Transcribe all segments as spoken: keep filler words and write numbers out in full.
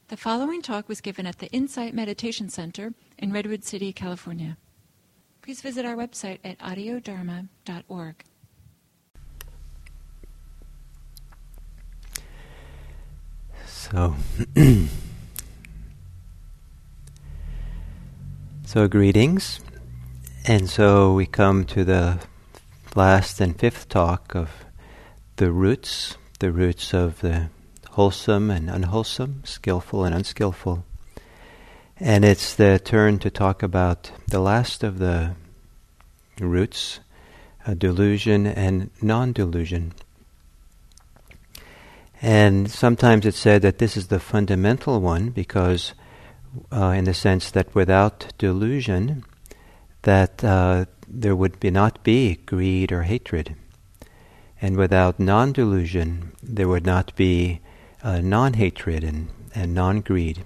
The following talk was given at the Insight Meditation Center in Redwood City, California. Please visit our website at audio dharma dot org. So, so greetings, and so we come to the last and fifth talk of the roots, the roots of the wholesome and unwholesome, skillful and unskillful. And it's the turn to talk about the last of the roots, uh, delusion and non-delusion. And sometimes it's said that this is the fundamental one because, uh, in the sense that without delusion, that uh, there would be not be greed or hatred. And without non-delusion, there would not be Uh, non-hatred and, and non-greed.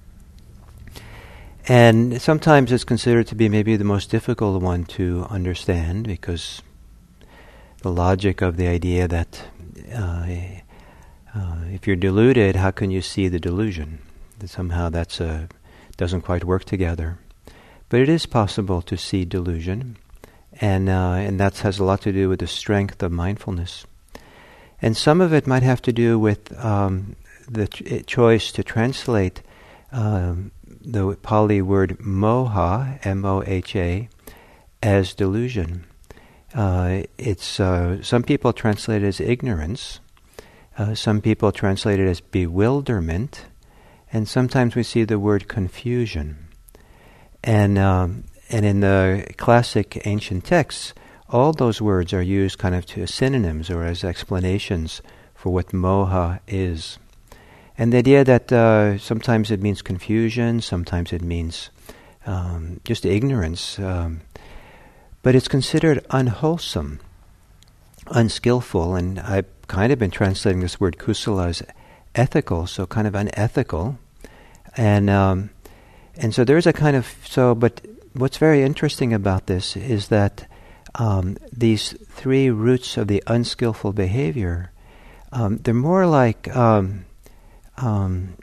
And sometimes it's considered to be maybe the most difficult one to understand because the logic of the idea that uh, uh, if you're deluded, how can you see the delusion? That somehow that's a, doesn't quite work together. But it is possible to see delusion, and uh, and that has a lot to do with the strength of mindfulness. And some of it might have to do with um, the ch- choice to translate um, the Pali word moha, M O H A, as delusion. Uh, it's uh, some people translate it as ignorance, uh, some people translate it as bewilderment, and sometimes we see the word confusion. And um, and in the classic ancient texts, all those words are used kind of to synonyms or as explanations for what moha is. And the idea that uh, sometimes it means confusion, sometimes it means um, just ignorance, um, but it's considered unwholesome, unskillful, and I've kind of been translating this word kusala as ethical, so kind of unethical. And um, and so there's a kind of, so, but what's very interesting about this is that Um, these three roots of the unskillful behavior, um, they're more like um, um,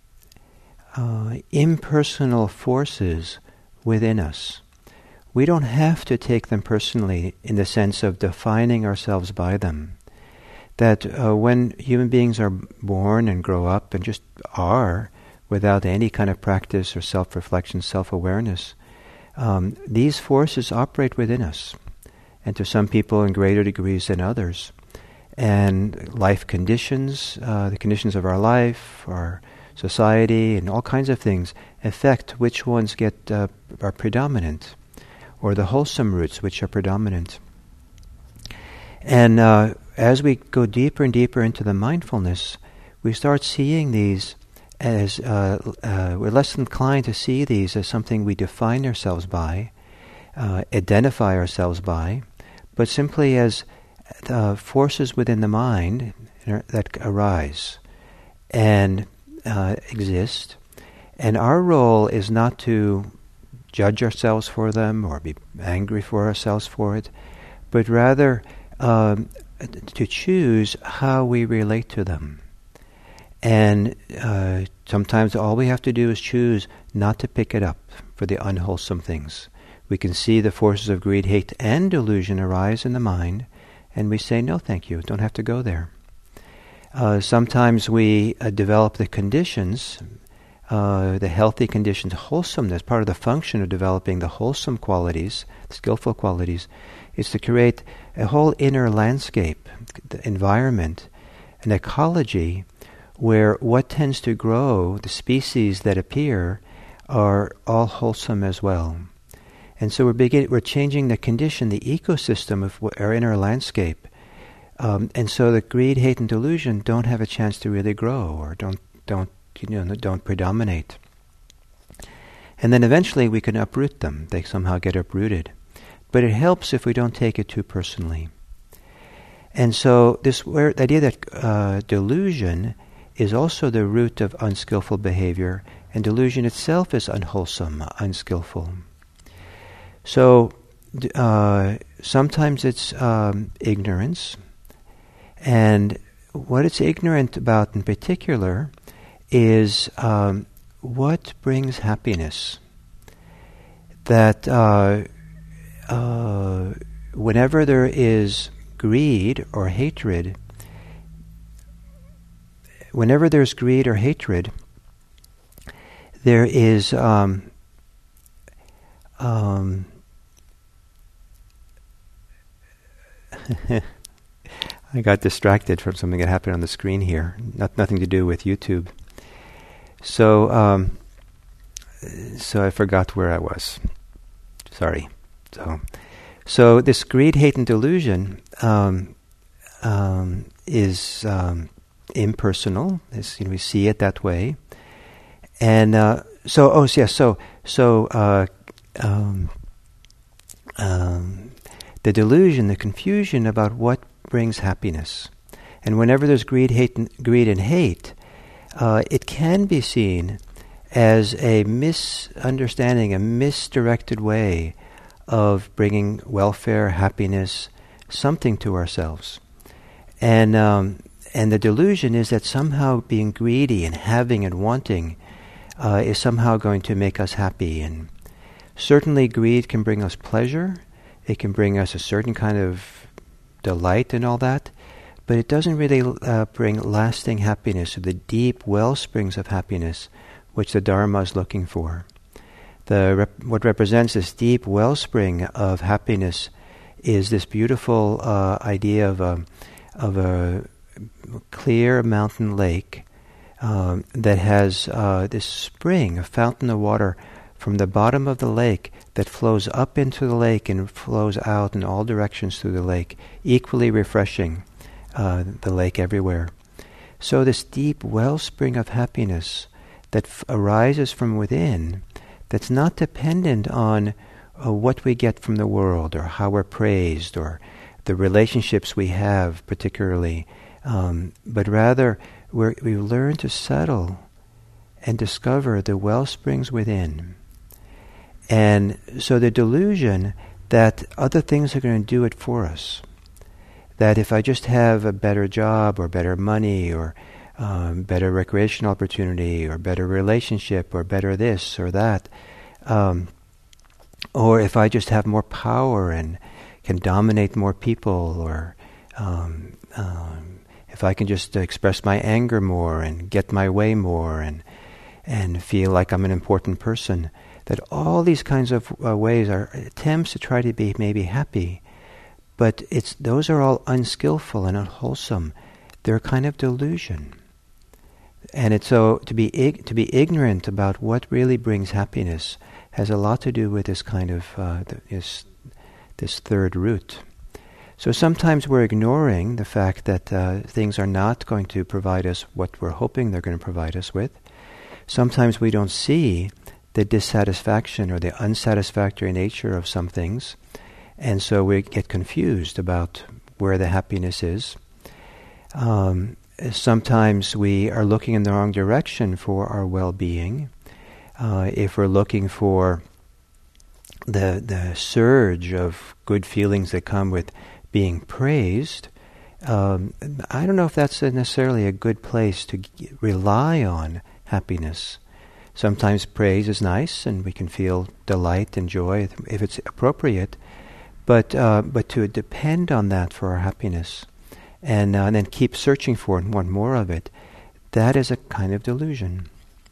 uh, impersonal forces within us. We don't have to take them personally in the sense of defining ourselves by them. That uh, when human beings are born and grow up and just are, without any kind of practice or self-reflection, self-awareness, um, these forces operate within us. And to some people in greater degrees than others. And life conditions, uh, the conditions of our life, our society, and all kinds of things affect which ones get uh, are predominant, or the wholesome roots which are predominant. And uh, as we go deeper and deeper into the mindfulness, we start seeing these as, uh, uh, we're less inclined to see these as something we define ourselves by, uh, identify ourselves by, but simply as uh, forces within the mind that arise and uh, exist. And our role is not to judge ourselves for them or be angry for ourselves for it, but rather um, to choose how we relate to them. And uh, sometimes all we have to do is choose not to pick it up for the unwholesome things. We can see the forces of greed, hate, and delusion arise in the mind, and we say, no, thank you, don't have to go there. Uh, sometimes we uh, develop the conditions, uh, the healthy conditions, wholesomeness. Part of the function of developing the wholesome qualities, the skillful qualities, is to create a whole inner landscape, the environment, an ecology, where what tends to grow, the species that appear, are all wholesome as well. And so we're begin- we're changing the condition, the ecosystem of w- our inner landscape, um, and so the greed, hate, and delusion don't have a chance to really grow, or don't don't you know don't predominate. And then eventually we can uproot them; they somehow get uprooted. But it helps if we don't take it too personally. And so this where the idea that uh, delusion is also the root of unskillful behavior, and delusion itself is unwholesome, unskillful. So uh, sometimes it's um, ignorance, and what it's ignorant about in particular is um, what brings happiness. That uh, uh, whenever there is greed or hatred, whenever there's greed or hatred, there is um, um, I got distracted from something that happened on the screen here. Not nothing to do with YouTube. So, um, so I forgot where I was. Sorry. So, so this greed, hate, and delusion um, um, is um, impersonal. This, you know, we see it that way. And uh, so, oh yes, so so uh, um, um, the delusion, the confusion about what brings happiness, and whenever there's greed, hate, and, greed and hate, uh, it can be seen as a misunderstanding, a misdirected way of bringing welfare, happiness, something to ourselves, and um, and the delusion is that somehow being greedy and having and wanting Uh, is somehow going to make us happy. And certainly greed can bring us pleasure, it can bring us a certain kind of delight and all that, but it doesn't really uh, bring lasting happiness, or the deep well springs of happiness which the Dharma is looking for. The rep- what represents this deep wellspring of happiness is this beautiful uh, idea of a, of a clear mountain lake Um, that has uh, this spring, a fountain of water from the bottom of the lake that flows up into the lake and flows out in all directions through the lake, equally refreshing uh, the lake everywhere. So this deep wellspring of happiness that f- arises from within, that's not dependent on uh, what we get from the world or how we're praised or the relationships we have particularly, um, but rather where we learn to settle and discover the well springs within. And so the delusion that other things are going to do it for us, that if I just have a better job or better money or um, better recreational opportunity or better relationship or better this or that, um, or if I just have more power and can dominate more people, or um, um, if I can just express my anger more and get my way more and and feel like I'm an important person, that all these kinds of uh, ways are attempts to try to be maybe happy, but it's those are all unskillful and unwholesome. They're kind of delusion. And it's so to be ig- to be ignorant about what really brings happiness has a lot to do with this kind of uh, th- this this third root. So sometimes we're ignoring the fact that uh, things are not going to provide us what we're hoping they're going to provide us with. Sometimes we don't see the dissatisfaction or the unsatisfactory nature of some things, and so we get confused about where the happiness is. Um, sometimes we are looking in the wrong direction for our well-being. Uh, if we're looking for the the surge of good feelings that come with being praised, um, I don't know if that's a necessarily a good place to g- rely on happiness. Sometimes praise is nice, and we can feel delight and joy if it's appropriate, but uh, but to depend on that for our happiness, and, uh, and then keep searching for it and want more of it, that is a kind of delusion.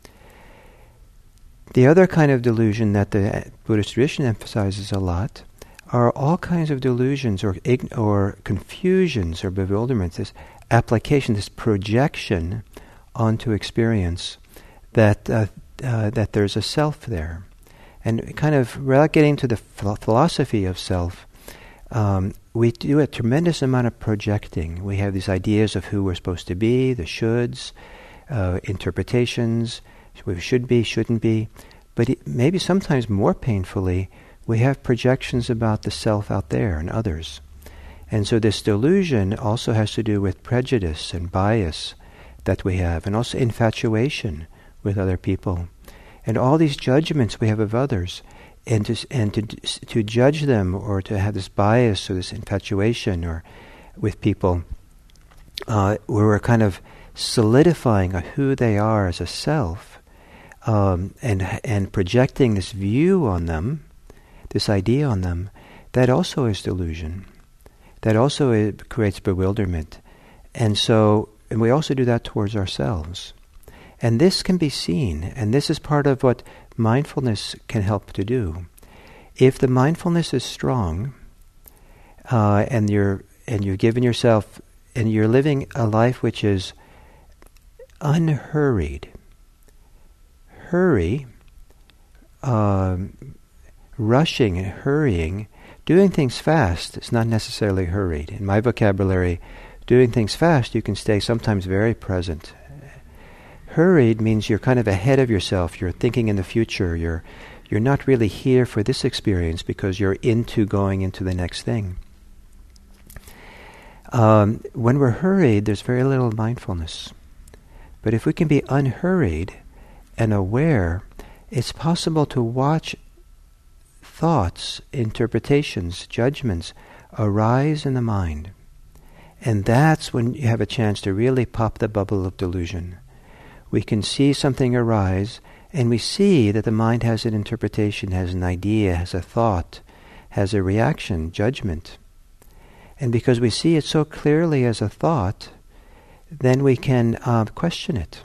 The other kind of delusion that the Buddhist tradition emphasizes a lot are all kinds of delusions or ign- or confusions or bewilderments, this application, this projection onto experience that uh, uh, that there's a self there. And kind of, without getting to the ph- philosophy of self, um, we do a tremendous amount of projecting. We have these ideas of who we're supposed to be, the shoulds, uh, interpretations, we should be, shouldn't be. But it, maybe sometimes more painfully, we have projections about the self out there and others. And so this delusion also has to do with prejudice and bias that we have, and also infatuation with other people. And all these judgments we have of others, and to, and to, to judge them or to have this bias or this infatuation or with people, uh, where we're kind of solidifying who they are as a self, um, and and projecting this view on them, this idea on them, that also is delusion. That also it creates bewilderment. And so, and we also do that towards ourselves. And this can be seen, and this is part of what mindfulness can help to do. If the mindfulness is strong, uh, and you're and you're giving yourself, and you're living a life which is unhurried. Hurry, um, rushing, hurrying, doing things fast is not necessarily hurried. In my vocabulary, doing things fast, you can stay sometimes very present. Hurried means you're kind of ahead of yourself. You're thinking in the future. You're you're not really here for this experience because you're into going into the next thing. Um, when we're hurried, there's very little mindfulness. But if we can be unhurried and aware, it's possible to watch thoughts, interpretations, judgments arise in the mind. And that's when you have a chance to really pop the bubble of delusion. We can see something arise, and we see that the mind has an interpretation, has an idea, has a thought, has a reaction, judgment. And because we see it so clearly as a thought, then we can uh, question it.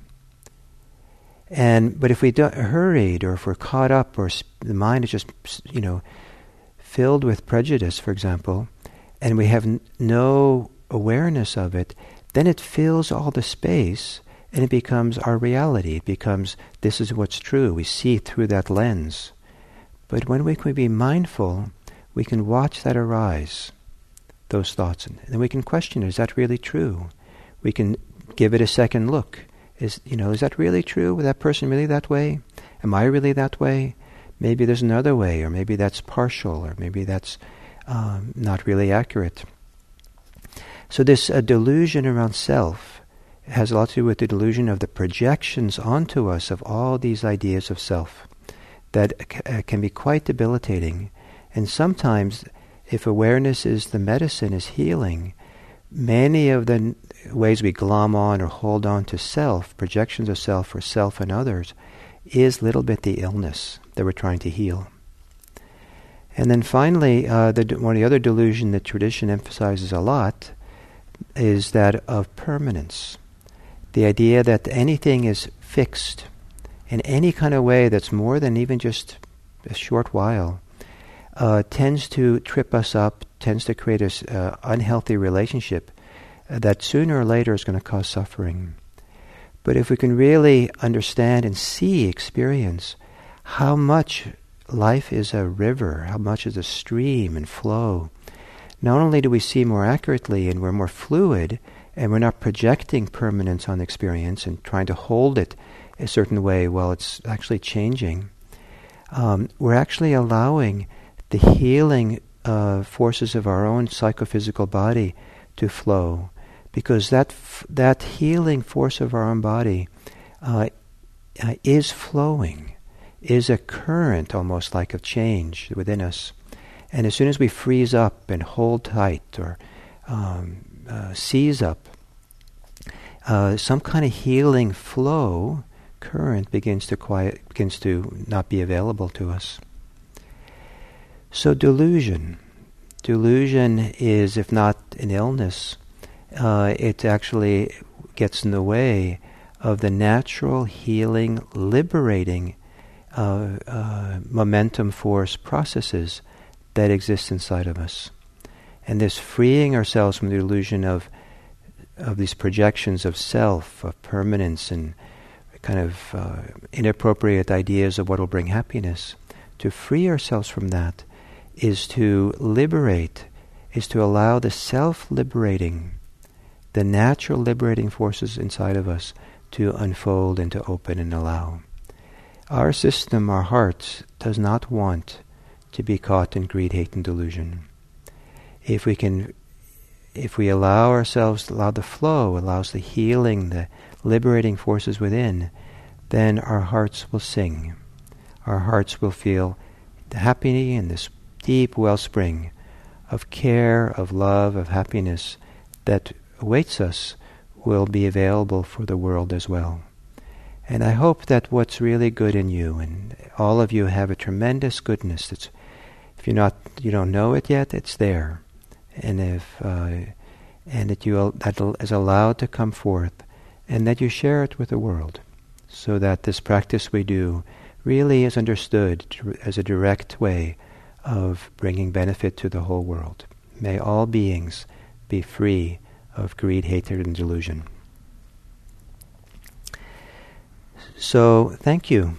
And but if we do hurried, or if we're caught up, or sp- the mind is just, you know, filled with prejudice, for example, and we have n- no awareness of it, then it fills all the space, and it becomes our reality. It becomes, this is what's true. We see through that lens. But when we can be mindful, we can watch that arise, those thoughts, and then we can question, is that really true? We can give it a second look. Is, you know, is that really true? Was that person really that way? Am I really that way? Maybe there's another way, or maybe that's partial, or maybe that's um, not really accurate. So this uh, delusion around self has a lot to do with the delusion of the projections onto us of all these ideas of self that c- uh, can be quite debilitating. And sometimes, if awareness is the medicine, is healing, many of the n- ways we glom on or hold on to self, projections of self for self and others, is little bit the illness that we're trying to heal. And then finally, uh, the, one of the other delusion that tradition emphasizes a lot is that of permanence. The idea that anything is fixed in any kind of way that's more than even just a short while uh, tends to trip us up, tends to create an uh, unhealthy relationship uh, that sooner or later is going to cause suffering. But if we can really understand and see, experience how much life is a river, how much is a stream and flow, not only do we see more accurately and we're more fluid, and we're not projecting permanence on experience and trying to hold it a certain way while it's actually changing, um, we're actually allowing the healing uh, forces of our own psychophysical body to flow, because that f- that healing force of our own body uh, uh, is flowing, is a current almost like of change within us. And as soon as we freeze up and hold tight, or um, uh, seize up, uh, some kind of healing flow current begins to quiet, begins to not be available to us. So delusion, delusion is, if not an illness, uh, it actually gets in the way of the natural healing, liberating uh, uh, momentum force processes that exist inside of us. And this freeing ourselves from the illusion of of these projections of self, of permanence, and kind of uh, inappropriate ideas of what will bring happiness, to free ourselves from that is to liberate, is to allow the self-liberating, the natural liberating forces inside of us to unfold and to open and allow. Our system, our heart, does not want to be caught in greed, hate, and delusion. If we can, if we allow ourselves, allow the flow, allows the healing, the liberating forces within, then our hearts will sing. Our hearts will feel the happy and this deep wellspring of care, of love, of happiness that awaits us will be available for the world as well. And I hope that what's really good in you, and all of you have a tremendous goodness. That's, if you're not, you don't know it yet, it's there, and if uh, and that you that is allowed to come forth, and that you share it with the world, so that this practice we do really is understood as a direct way of bringing benefit to the whole world. May all beings be free of greed, hatred, and delusion. So, thank you.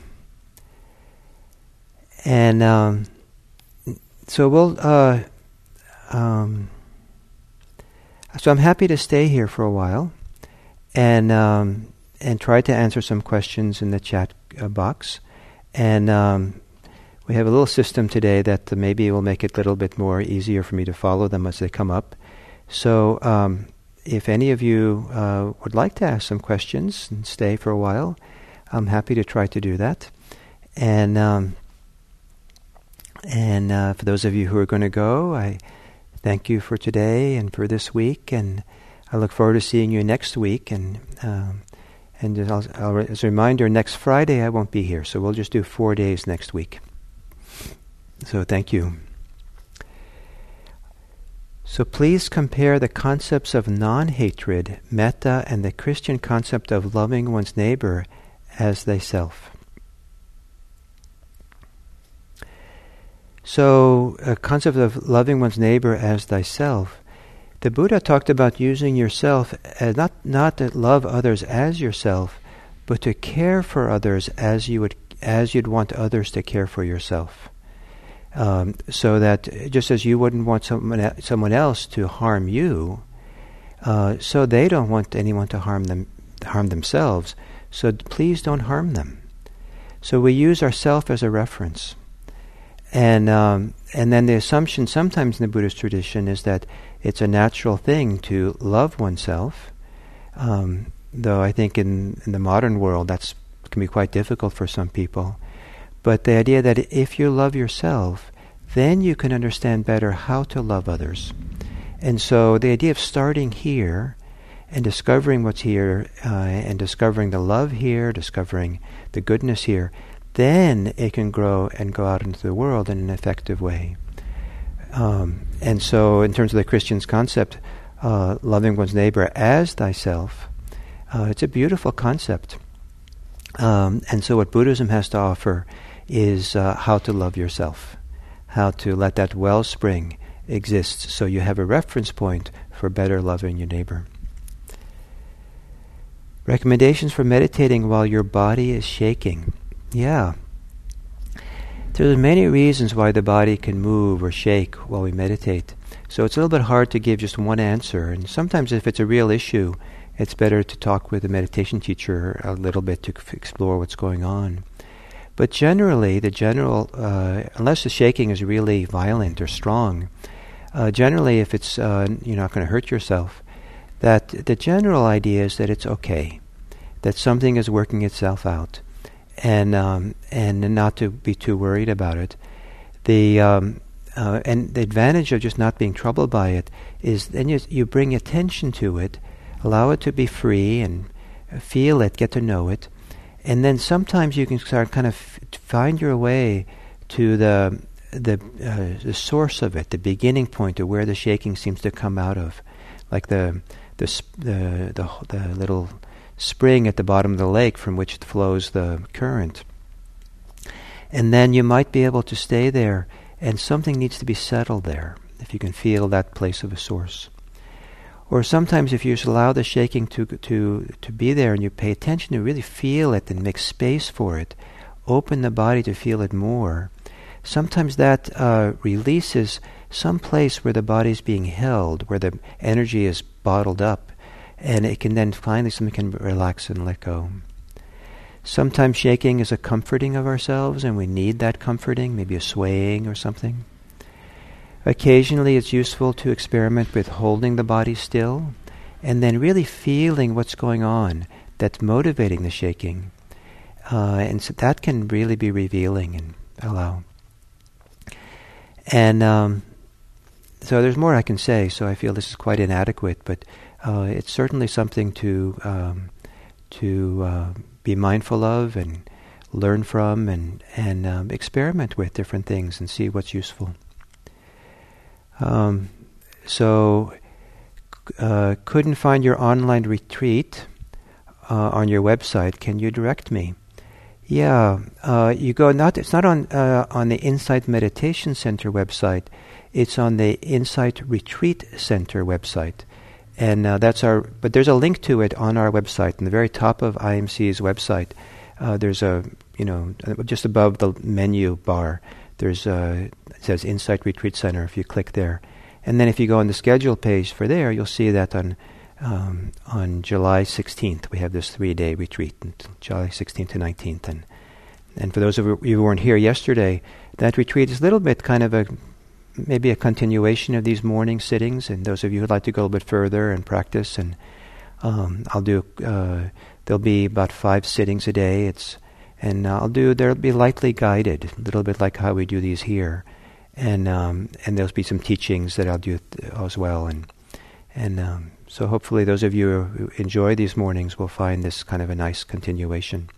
And um, so we'll. Uh, um, so I'm happy to stay here for a while, and um, and try to answer some questions in the chat uh, box. And um, we have a little system today that uh, maybe will make it a little bit more easier for me to follow them as they come up. So, um, if any of you uh, would like to ask some questions and stay for a while, I'm happy to try to do that. And um, and uh, for those of you who are going to go, I thank you for today and for this week, and I look forward to seeing you next week. And um, and I'll, I'll, as a reminder, next Friday I won't be here, so we'll just do four days next week. So thank you. So please compare the concepts of non-hatred, metta, and the Christian concept of loving one's neighbor as thyself. So, a concept of loving one's neighbor as thyself, the Buddha talked about using yourself as not not to love others as yourself, but to care for others as you would as you'd want others to care for yourself. Um, so that just as you wouldn't want someone someone else to harm you, uh, so they don't want anyone to harm them harm themselves. So please don't harm them. So we use ourself as a reference. And um, and then the assumption sometimes in the Buddhist tradition is that it's a natural thing to love oneself, um, though I think in, in the modern world that's can be quite difficult for some people. But the idea that if you love yourself, then you can understand better how to love others. And so the idea of starting here and discovering what's here, uh, and discovering the love here, discovering the goodness here, then it can grow and go out into the world in an effective way. Um, and so in terms of the Christian's concept, uh, loving one's neighbor as thyself, uh, it's a beautiful concept. Um, and so what Buddhism has to offer is uh, how to love yourself, how to let that wellspring exist so you have a reference point for better loving your neighbor. Recommendations for meditating while your body is shaking. Yeah. There's many reasons why the body can move or shake while we meditate. So it's a little bit hard to give just one answer. And sometimes if it's a real issue, it's better to talk with a meditation teacher a little bit to f- explore what's going on. But generally, the general, uh, unless the shaking is really violent or strong, uh, generally if it's uh, you're not going to hurt yourself, that the general idea is that it's okay, that something is working itself out, and um, and not to be too worried about it. The um, uh, and the advantage of just not being troubled by it is then you, you bring attention to it, allow it to be free, and feel it, get to know it, and then sometimes you can start kind of f- find your way to the the uh, the source of it, the beginning point of where the shaking seems to come out of, like the the sp- the, the the little spring at the bottom of the lake from which it flows the current. And then you might be able to stay there, and something needs to be settled there, if you can feel that place of a source. Or sometimes if you just allow the shaking to to to be there and you pay attention to really feel it and make space for it, open the body to feel it more, sometimes that uh, releases some place where the body is being held, where the energy is bottled up, and it can then finally something can relax and let go. Sometimes shaking is a comforting of ourselves, and we need that comforting, maybe a swaying or something. Occasionally it's useful to experiment with holding the body still, and then really feeling what's going on that's motivating the shaking. Uh, and so that can really be revealing and allow. And um, so there's more I can say, so I feel this is quite inadequate, but uh, it's certainly something to um, to uh, be mindful of and learn from, and and um, experiment with different things and see what's useful. Um, so, uh, couldn't find your online retreat uh, on your website. Can you direct me? Yeah, uh, you go. Not it's not on uh, on the Insight Meditation Center website. It's on the Insight Retreat Center website, and uh, that's our. But there's a link to it on our website, in the very top of I M C's website. Uh, there's a you know just above the menu bar. There's a it says Insight Retreat Center. If you click there, and then if you go on the schedule page for there, you'll see that on. Um, on July sixteenth, we have this three-day retreat, July sixteenth to nineteenth. And and for those of you who weren't here yesterday, that retreat is a little bit kind of a, maybe a continuation of these morning sittings. And those of you who'd like to go a little bit further and practice, and um, I'll do, uh, there'll be about five sittings a day. It's And I'll do, they'll be lightly guided, a little bit like how we do these here. And um, and there'll be some teachings that I'll do th- as well. And, and um, So hopefully those of you who enjoy these mornings will find this kind of a nice continuation.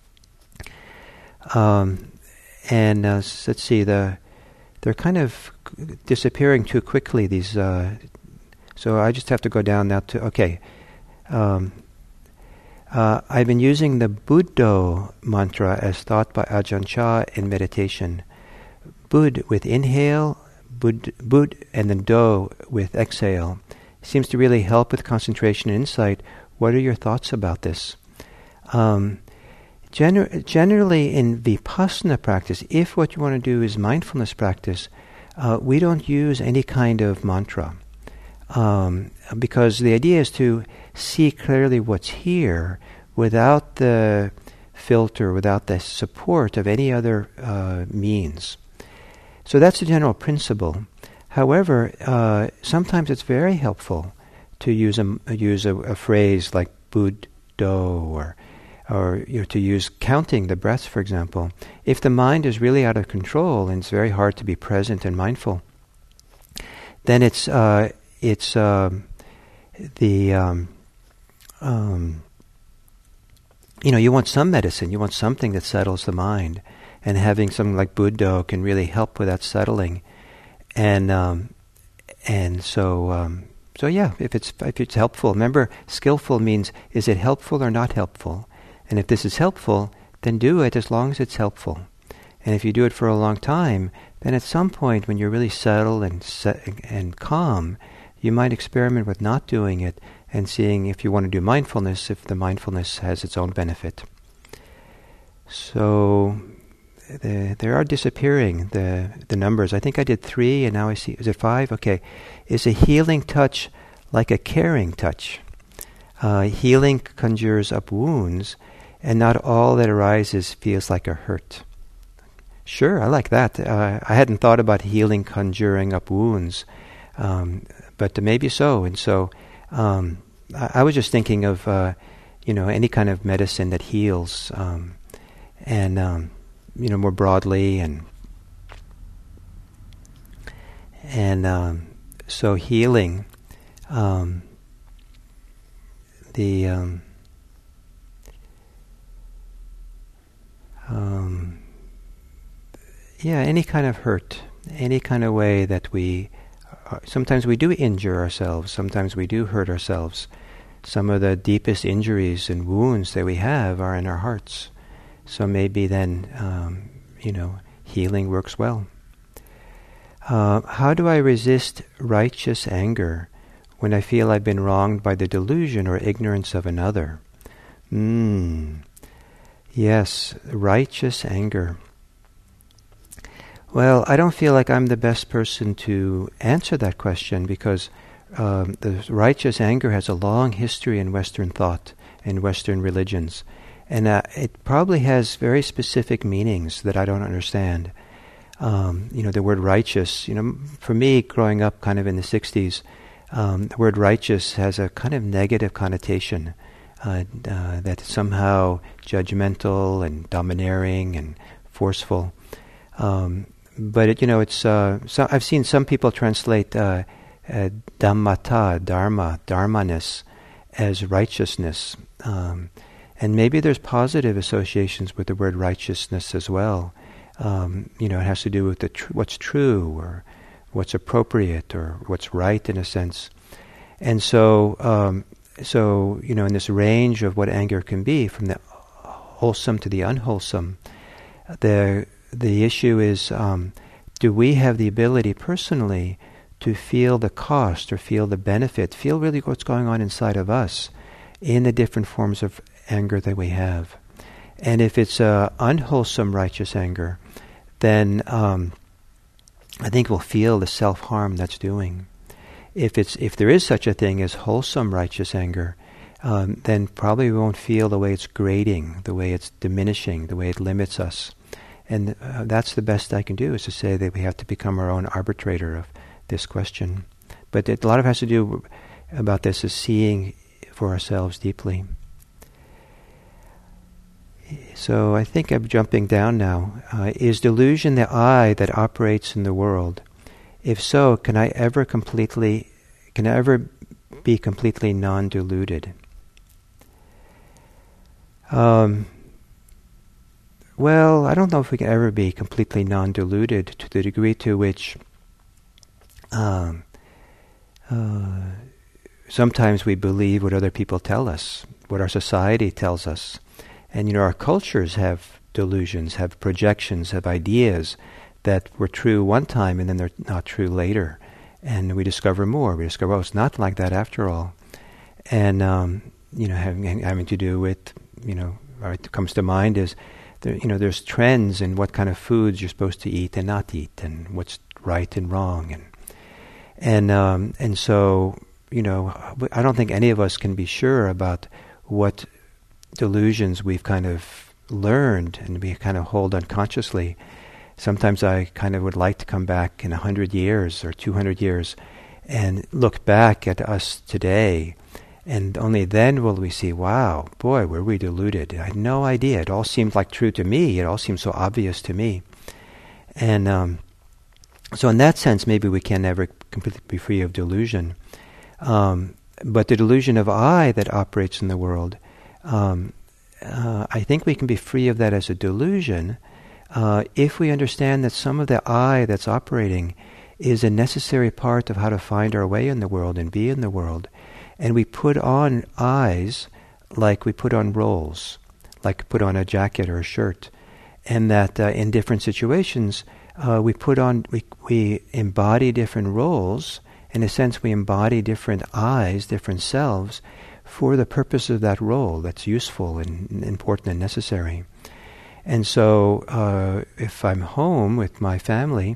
Um, and uh, let's see, the they're kind of disappearing too quickly, these. Uh, so I just have to go down now to, okay. Um, uh, I've been using the Buddho mantra as taught by Ajahn Chah in meditation. Bud with inhale, bud, bud and then do with exhale. Seems to really help with concentration and insight. What are your thoughts about this? Um, gener- generally in Vipassana practice, if what you want to do is mindfulness practice, uh, we don't use any kind of mantra. Um, because the idea is to see clearly what's here without the filter, without the support of any other uh, means. So that's the general principle. However, uh, sometimes it's very helpful to use a use a, a phrase like Buddho, or or you know, to use counting the breaths, for example. If the mind is really out of control and it's very hard to be present and mindful, then it's uh, it's um, the um, um, you know you want some medicine, you want something that settles the mind, and having something like Buddho can really help with that settling. And um, and so um, so yeah, if it's if it's helpful, remember, skillful means is it helpful or not helpful? And if this is helpful, then do it as long as it's helpful. And if you do it for a long time, then at some point when you're really settled and set and calm, you might experiment with not doing it and seeing if you want to do mindfulness, if the mindfulness has its own benefit. So. The, they are disappearing, the the numbers. I think I did three, and now I see, is it five? Okay. Is a healing touch like a caring touch? Uh, healing conjures up wounds, and not all that arises feels like a hurt. Sure, I like that. Uh, I hadn't thought about healing conjuring up wounds, um, but maybe so. And so um, I, I was just thinking of, uh, you know, any kind of medicine that heals, um, and... Um, you know, more broadly, and and um, so healing, um, the um, um, yeah, any kind of hurt, any kind of way that we, uh, sometimes we do injure ourselves, sometimes we do hurt ourselves. Some of the deepest injuries and wounds that we have are in our hearts. So maybe then, um, you know, healing works well. Uh, how do I resist righteous anger when I feel I've been wronged by the delusion or ignorance of another? Hmm. Yes, righteous anger. Well, I don't feel like I'm the best person to answer that question, because um, the righteous anger has a long history in Western thought and Western religions. And uh, it probably has very specific meanings that I don't understand. Um, you know, the word righteous, you know, for me, growing up kind of in the sixties, um, the word righteous has a kind of negative connotation, uh, uh, that it's somehow judgmental and domineering and forceful. Um, but, it, you know, it's uh, so I've seen some people translate uh, uh, dhammata, dharma, dharmaness, as righteousness. Um, and maybe there's positive associations with the word righteousness as well. Um, you know, it has to do with the tr- what's true, or what's appropriate, or what's right in a sense. And so, um, so you know, in this range of what anger can be, from the wholesome to the unwholesome, the the issue is, um, do we have the ability personally to feel the cost or feel the benefit, feel really what's going on inside of us in the different forms of anger that we have? And if it's a unwholesome righteous anger, then um, I think we'll feel the self-harm that's doing. If it's if there is such a thing as wholesome righteous anger, um, then probably we won't feel the way it's grating, the way it's diminishing, the way it limits us. And uh, that's the best I can do, is to say that we have to become our own arbitrator of this question. But it, a lot of it has to do about this is seeing for ourselves deeply. So I think I'm jumping down now. Uh, is delusion the I that operates in the world? If so, can I ever completely, can I ever be completely non-deluded? Um, well, I don't know if we can ever be completely non-deluded to the degree to which um, uh, sometimes we believe what other people tell us, what our society tells us. And, you know, our cultures have delusions, have projections, have ideas that were true one time and then they're not true later. And we discover more. We discover, oh, it's not like that after all. And, um, you know, having, having to do with, you know, what comes to mind is, there, you know, there's trends in what kind of foods you're supposed to eat and not eat, and what's right and wrong. And, and, um, and so, you know, I don't think any of us can be sure about what delusions we've kind of learned and we kind of hold unconsciously. Sometimes I kind of would like to come back in a hundred years or two hundred years and look back at us today, and only then will we see, wow, boy, were we deluded. I had no idea. It all seemed like true to me. It all seemed so obvious to me. And um, so in that sense, maybe we can never completely be free of delusion. Um, but the delusion of I that operates in the world, Um, uh, I think we can be free of that as a delusion uh, if we understand that some of the I that's operating is a necessary part of how to find our way in the world and be in the world. And we put on I's like we put on roles, like put on a jacket or a shirt. And that uh, in different situations, uh, we put on, we, we embody different roles. In a sense, we embody different I's, different selves, for the purpose of that role that's useful and important and necessary. And so uh, if I'm home with my family,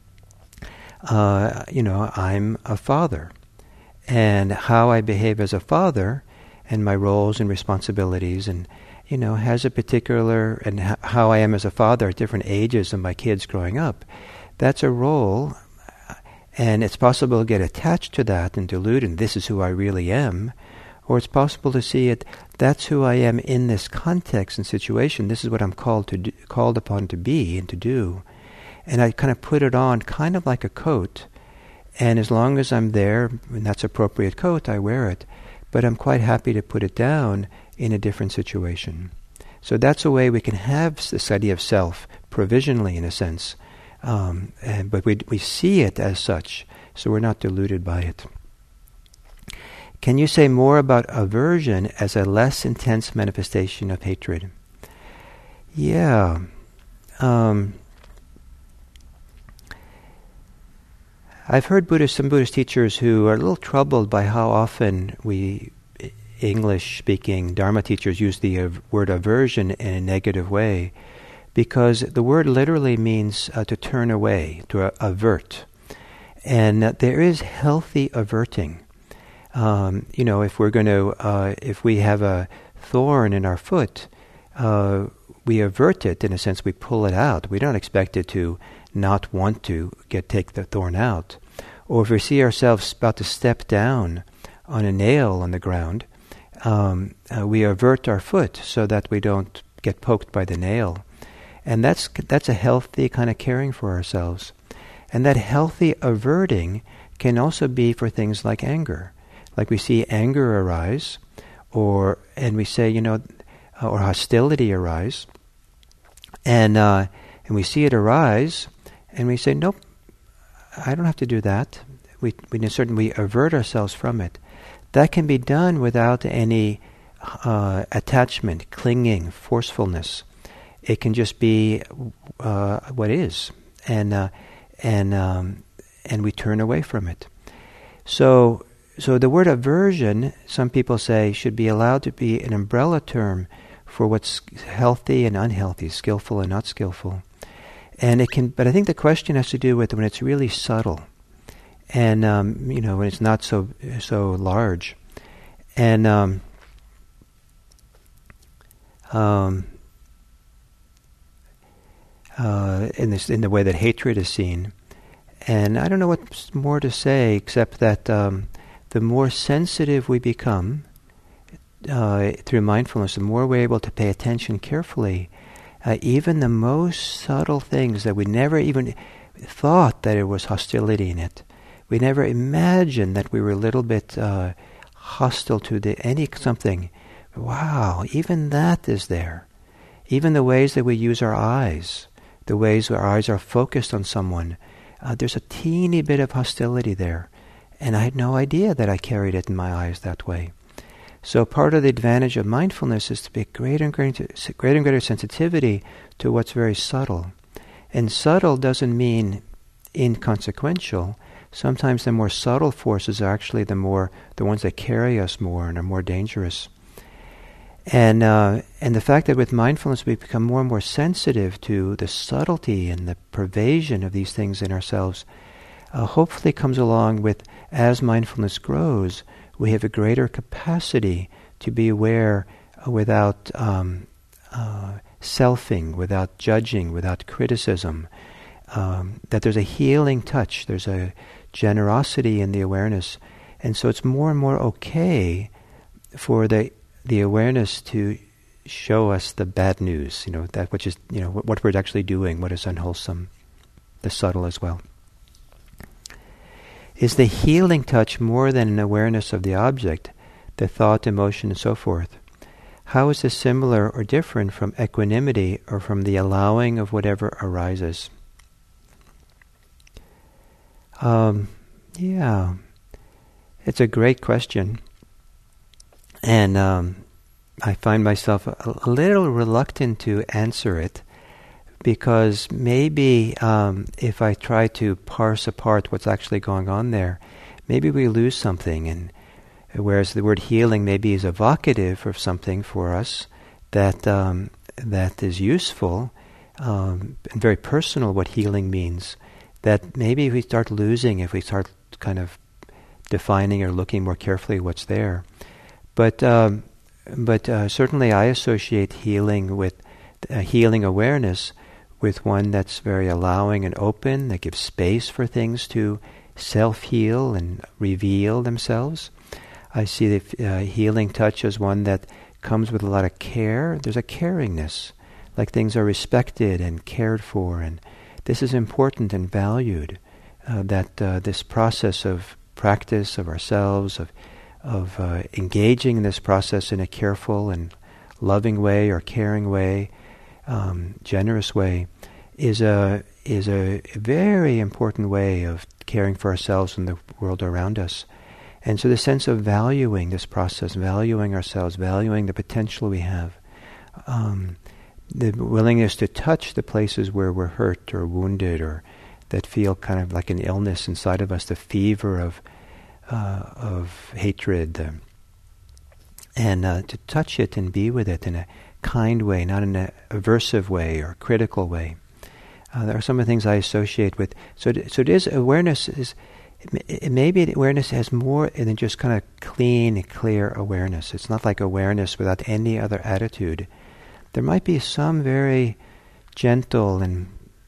uh, you know, I'm a father. And how I behave as a father and my roles and responsibilities and, you know, has a particular, and h- how I am as a father at different ages of my kids growing up, that's a role. And it's possible to get attached to that and delude, and this is who I really am. Or it's possible to see it, that's who I am in this context and situation. This is what I'm called to do, called upon to be and to do. And I kind of put it on kind of like a coat. And as long as I'm there, and that's appropriate coat, I wear it. But I'm quite happy to put it down in a different situation. So that's a way we can have the study of self, provisionally in a sense. Um, and, but we we see it as such, so we're not deluded by it. Can you say more about aversion as a less intense manifestation of hatred? Yeah. Um, I've heard Buddhist, some Buddhist teachers who are a little troubled by how often we English-speaking Dharma teachers use the uh, word aversion in a negative way, because the word literally means uh, to turn away, to uh, avert. And uh, there is healthy averting. Um, you know, if we're going to, uh, if we have a thorn in our foot, uh, we avert it, in a sense, we pull it out. We don't expect it to not want to get take the thorn out. Or if we see ourselves about to step down on a nail on the ground, um, uh, we avert our foot so that we don't get poked by the nail. And that's that's a healthy kind of caring for ourselves. And that healthy averting can also be for things like anger. Like we see anger arise, or and we say, you know, or hostility arise, and uh, and we see it arise, and we say, nope, I don't have to do that. We we certain we avert ourselves from it. That can be done without any uh, attachment, clinging, forcefulness. It can just be uh, what is, and uh, and um, and we turn away from it. So, so the word aversion, some people say, should be allowed to be an umbrella term for what's healthy and unhealthy, skillful and not skillful. And it can, but I think the question has to do with when it's really subtle, and um, you know, when it's not so so large, and um, um, uh, in this in the way that hatred is seen. And I don't know what's more to say except that um, the more sensitive we become uh, through mindfulness, the more we're able to pay attention carefully. Uh, even the most subtle things that we never even thought that there was hostility in it. We never imagined that we were a little bit uh, hostile to the any something. Wow, even that is there. Even the ways that we use our eyes, the ways our eyes are focused on someone, uh, there's a teeny bit of hostility there. And I had no idea that I carried it in my eyes that way. So part of the advantage of mindfulness is to be greater and greater, greater and greater sensitivity to what's very subtle. And subtle doesn't mean inconsequential. Sometimes the more subtle forces are actually the more the ones that carry us more and are more dangerous. And uh, and the fact that with mindfulness we become more and more sensitive to the subtlety and the pervasion of these things in ourselves, uh, hopefully comes along with, as mindfulness grows, we have a greater capacity to be aware uh, without um, uh, selfing, without judging, without criticism, um, that there's a healing touch, there's a generosity in the awareness. And so it's more and more okay for the the awareness to show us the bad news, you know, that which is, you know, what, what we're actually doing, what is unwholesome, the subtle as well. Is the healing touch more than an awareness of the object, the thought, emotion, and so forth? How is this similar or different from equanimity or from the allowing of whatever arises? Um, yeah, it's a great question. And um, I find myself a, a little reluctant to answer it, because maybe um, if I try to parse apart what's actually going on there, maybe we lose something. And whereas the word healing maybe is evocative of something for us that um, that is useful um, and very personal, what healing means, that maybe we start losing if we start kind of defining or looking more carefully what's there. But um, but uh, certainly I associate healing with uh, healing awareness with one that's very allowing and open, that gives space for things to self-heal and reveal themselves. I see the uh, healing touch as one that comes with a lot of care. There's a caringness, like things are respected and cared for, and this is important and valued, uh, that uh, this process of practice of ourselves, of of uh, engaging in this process in a careful and loving way or caring way, um, generous way, is a is a very important way of caring for ourselves and the world around us. And so the sense of valuing this process, valuing ourselves, valuing the potential we have, um, the willingness to touch the places where we're hurt or wounded or that feel kind of like an illness inside of us, the fever of Uh, of hatred, uh, and uh, to touch it and be with it in a kind way, not in an aversive way or critical way. Uh, there are some of the things I associate with. So, it, so it is awareness is it, maybe awareness has more than just kind of clean, clear awareness. It's not like awareness without any other attitude. There might be some very gentle and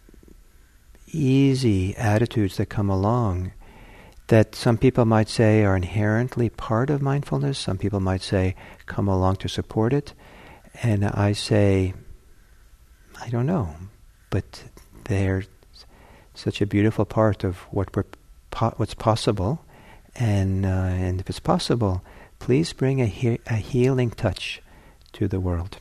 easy attitudes that come along, that some people might say are inherently part of mindfulness. Some people might say come along to support it. And I say, I don't know, but they're such a beautiful part of what we're po- what's possible, and uh, and if it's possible, please bring a, he- a healing touch to the world.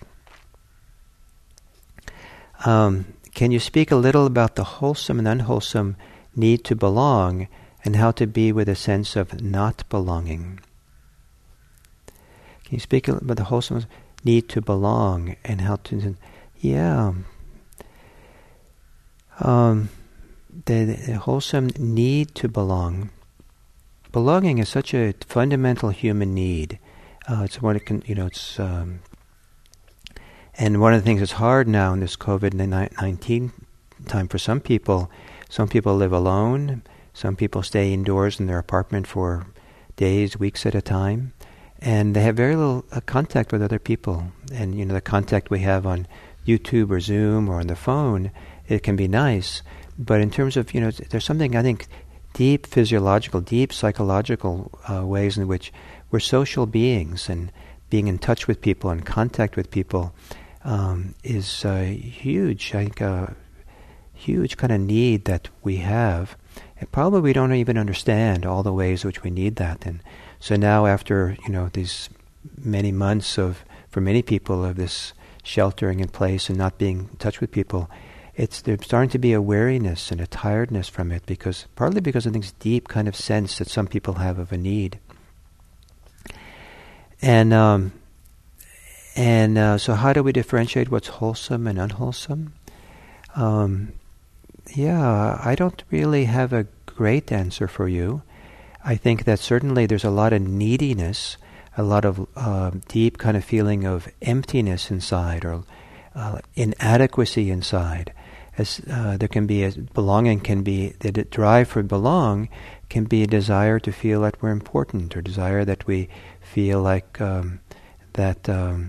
Um, can you speak a little about the wholesome and unwholesome need to belong, and how to be with a sense of not belonging? Can you speak about the wholesome need to belong, and how to... Yeah. Um, the, the wholesome need to belong. Belonging is such a fundamental human need. Uh, it's what it can, you know, it's... Um, and one of the things that's hard now in this COVID nineteen time for some people, some people live alone, some people stay indoors in their apartment for days, weeks at a time, and they have very little uh, contact with other people. And, you know, the contact we have on YouTube or Zoom or on the phone, it can be nice, but in terms of, you know, there's something, I think, deep physiological, deep psychological uh, ways in which we're social beings, and being in touch with people and contact with people um, is uh, huge, I think, a uh, huge kind of need that we have. And probably we don't even understand all the ways in which we need that. And so now, after, you know, these many months of, for many people, of this sheltering in place and not being in touch with people, it's there's starting to be a weariness and a tiredness from it, because partly because of this deep kind of sense that some people have of a need. And um, and uh, so how do we differentiate what's wholesome and unwholesome? Um, yeah, I don't really have a great answer for you. I think that certainly there's a lot of neediness, a lot of uh, deep kind of feeling of emptiness inside, or uh, inadequacy inside. As uh, there can be a belonging, can be the drive for belong, can be a desire to feel that we're important, or desire that we feel like um, that um,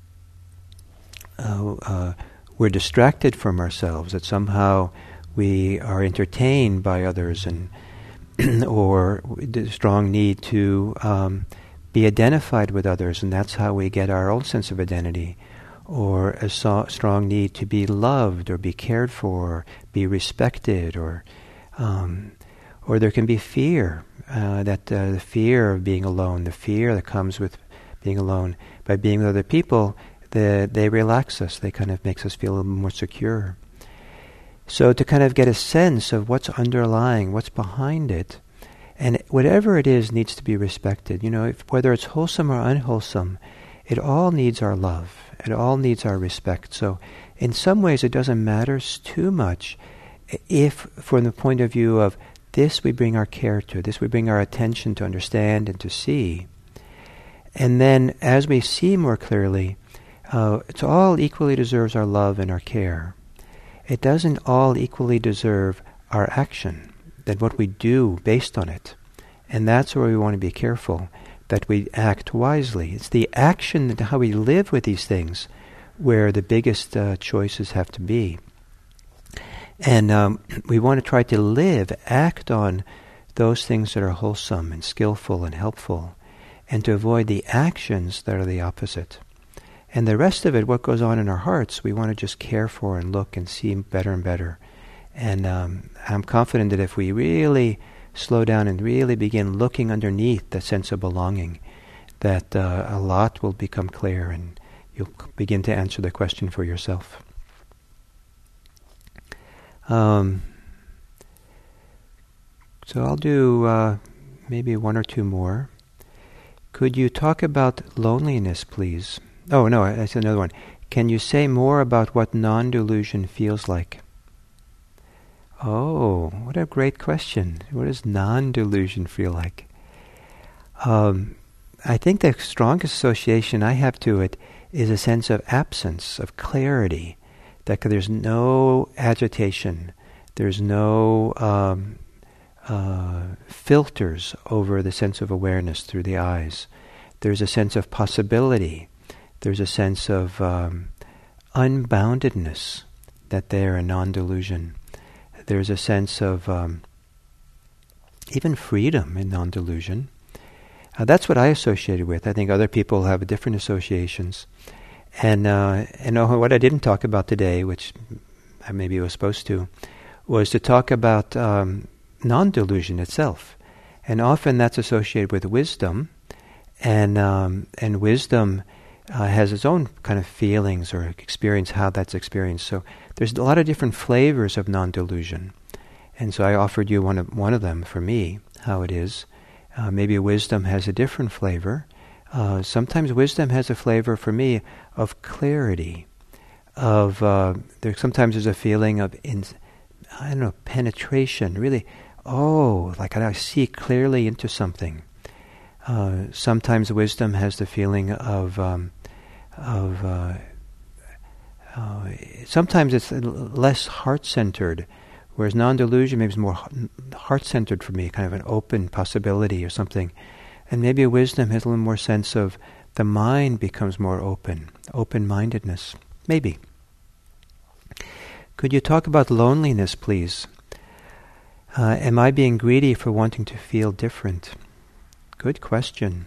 uh, uh, we're distracted from ourselves, that somehow we are entertained by others, and or the strong need to um, be identified with others, and that's how we get our own sense of identity. Or a so- strong need to be loved, or be cared for, be respected, or um, or there can be fear, uh, that uh, the fear of being alone, the fear that comes with being alone. By being with other people, the, they relax us, they kind of makes us feel a little more secure. So to kind of get a sense of what's underlying, what's behind it, and whatever it is needs to be respected. You know, if, whether it's wholesome or unwholesome, it all needs our love. It all needs our respect. So in some ways it doesn't matter too much if, from the point of view of this we bring our care to, this we bring our attention to understand and to see. And then as we see more clearly, uh, it all equally deserves our love and our care. It doesn't all equally deserve our action, that what we do based on it. And that's where we want to be careful, that we act wisely. It's the action, and how we live with these things, where the biggest uh, choices have to be. And um, we want to try to live, act on those things that are wholesome and skillful and helpful, and to avoid the actions that are the opposite. And the rest of it, what goes on in our hearts, we want to just care for and look and see better and better. And um, I'm confident that if we really slow down and really begin looking underneath the sense of belonging, that uh, a lot will become clear, and you'll begin to answer the question for yourself. Um, so I'll do uh, maybe one or two more. Could you talk about loneliness, please? Oh, no, that's another one. Can you say more about what non-delusion feels like? Oh, what a great question. What does non-delusion feel like? Um, I think the strongest association I have to it is a sense of absence, of clarity, that there's no agitation, there's no um, uh, filters over the sense of awareness through the eyes. There's a sense of possibility. There's a sense of um, unboundedness, that they're a non-delusion. There's a sense of um, even freedom in non-delusion. Uh, that's what I associated with. I think other people have different associations. And uh, and uh, what I didn't talk about today, which I maybe was supposed to, was to talk about um, non-delusion itself. And often that's associated with wisdom, and um, and wisdom uh, has its own kind of feelings or experience, how that's experienced. So there's a lot of different flavors of non-delusion. And so I offered you one of one of them for me, how it is. Uh, maybe wisdom has a different flavor. Uh, sometimes wisdom has a flavor for me of clarity, of uh, there. Sometimes there's a feeling of in, I don't know, penetration. Really, oh, like I see clearly into something. Uh, sometimes wisdom has the feeling of um, of. Uh, uh, sometimes it's less heart-centered. Whereas non-delusion maybe is more heart-centered for me, kind of an open possibility or something. And maybe a wisdom has a little more sense of the mind becomes more open, open-mindedness. Maybe. Could you talk about loneliness, please? Uh, am I being greedy for wanting to feel different? Good question.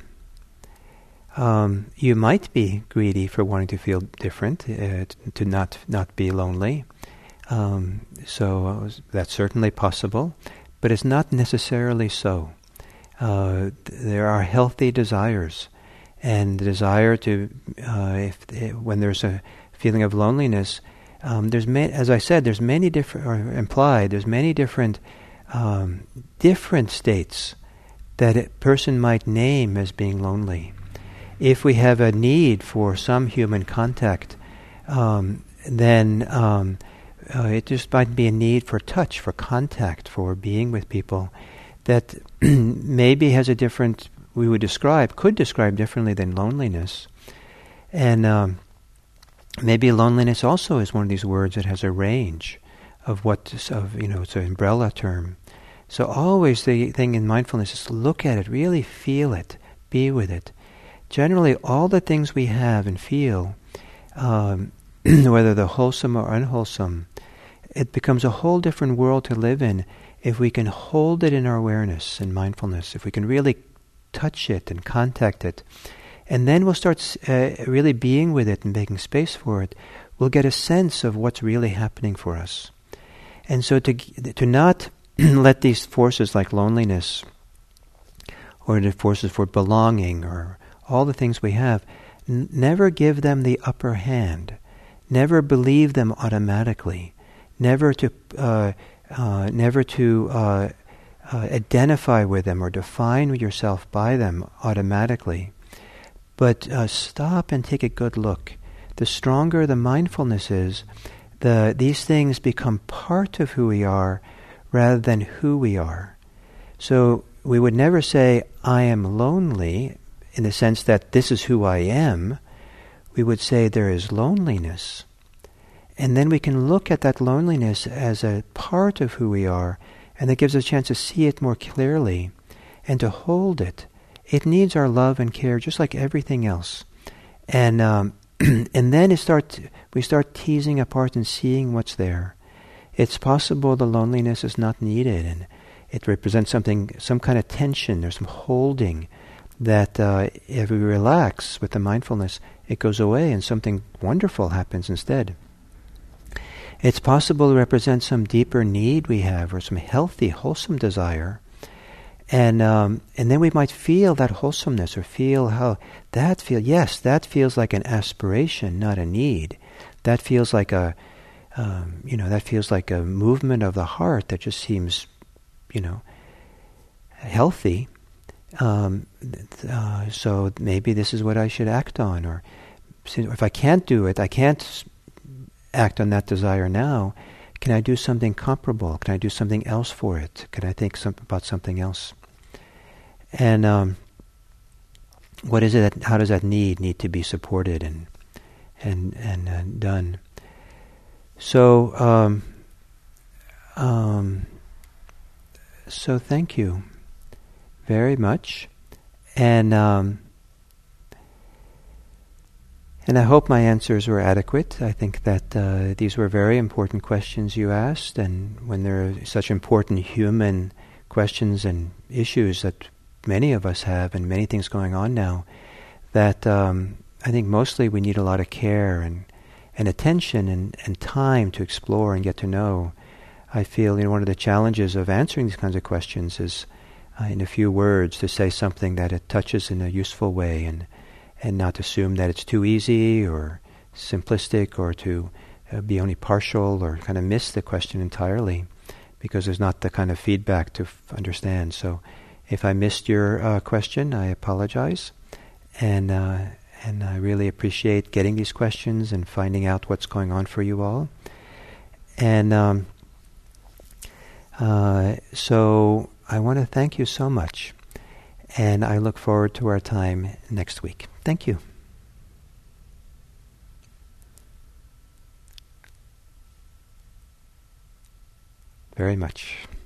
Um, you might be greedy for wanting to feel different, uh, to not not be lonely. Um, so uh, that's certainly possible, but it's not necessarily so. Uh, th- there are healthy desires, and the desire to, uh, if, if when there's a feeling of loneliness, um, there's ma- as I said, there's many different, or implied, there's many different, um, different states that a person might name as being lonely. If we have a need for some human contact, um, then um, Uh, it just might be a need for touch, for contact, for being with people that maybe has a different, we would describe, could describe differently than loneliness. And um, maybe loneliness also is one of these words that has a range of what, of you know, it's an umbrella term. So always the thing in mindfulness is to look at it, really feel it, be with it. Generally, all the things we have and feel, um, whether they're wholesome or unwholesome, it becomes a whole different world to live in if we can hold it in our awareness and mindfulness, if we can really touch it and contact it. And then we'll start uh, really being with it and making space for it. We'll get a sense of what's really happening for us. And so to to not let these forces like loneliness or the forces for belonging or all the things we have, n- never give them the upper hand. Never believe them automatically. Never to uh, uh, never to uh, uh, identify with them or define yourself by them automatically. But uh, stop and take a good look. The stronger the mindfulness is, the these things become part of who we are rather than who we are. So we would never say, I am lonely, in the sense that this is who I am. We would say there is loneliness. And then we can look at that loneliness as a part of who we are, and that gives us a chance to see it more clearly and to hold it. It needs our love and care just like everything else. And um, and then it start, we start teasing apart and seeing what's there. It's possible the loneliness is not needed, and it represents something, some kind of tension, there's some holding that uh, if we relax with the mindfulness, it goes away and something wonderful happens instead. It's possible to represent some deeper need we have or some healthy, wholesome desire. And um, and then we might feel that wholesomeness or feel how that feels, yes, that feels like an aspiration, not a need. That feels like a, um, you know, that feels like a movement of the heart that just seems, you know, healthy. Um, uh, so maybe this is what I should act on. Or if I can't do it, I can't act on that desire now, can I do something comparable? Can I do something else for it? Can I think some, about something else? And um, what is it? That, how does that need need to be supported and and and uh, done? So um, um, so thank you very much, and. Um, And I hope my answers were adequate. I think that uh, these were very important questions you asked, and when there are such important human questions and issues that many of us have and many things going on now, that um, I think mostly we need a lot of care and, and attention and, and time to explore and get to know. I feel, you know, one of the challenges of answering these kinds of questions is uh, in a few words to say something that it touches in a useful way, and and not assume that it's too easy or simplistic, or to uh, be only partial or kind of miss the question entirely, because there's not the kind of feedback to f- understand. So if I missed your uh, question, I apologize. And uh, and I really appreciate getting these questions and finding out what's going on for you all. And um, uh, so I want to thank you so much. And I look forward to our time next week. Thank you. Very much.